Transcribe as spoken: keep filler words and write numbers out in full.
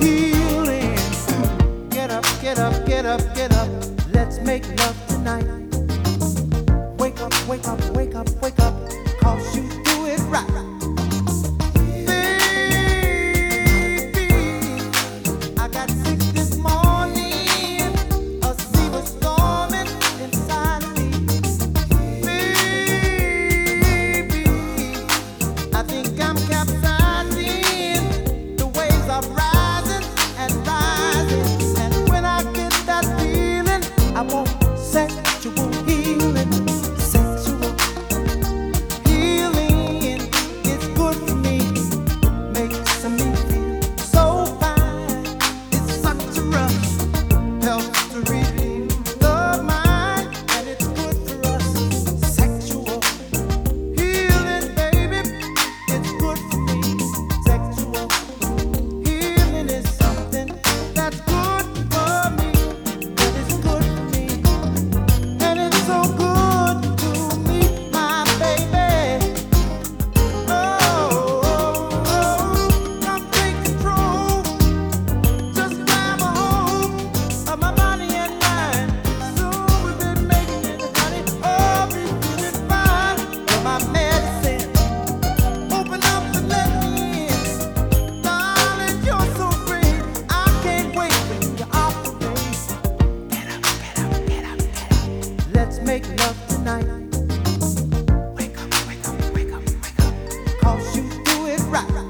healing. Get up, get up, get up, get up. Let's make love tonight. Wake up, wake up, wake up, wake up. Cause you do it right. Sexual healing, sexual healing is good for me. Makes me feel so fine. It's such a rush, helps to relieve the mind, and it's good for us. Sexual healing, baby, it's good for me. Sexual healing is something that's good for me. That is good for me. So good to me, my baby. Oh, oh, come take control. Just grab a hold of my body and mind. Soon we've been making it, honey. Oh, be feeling fine. You're my medicine. Open up and let me in. Darling, you're so great. I can't wait when you're off the base. Get up, get up, get up, get up. Let's make love tonight. Wake up, wake up, wake up, wake up. Cause you do it right.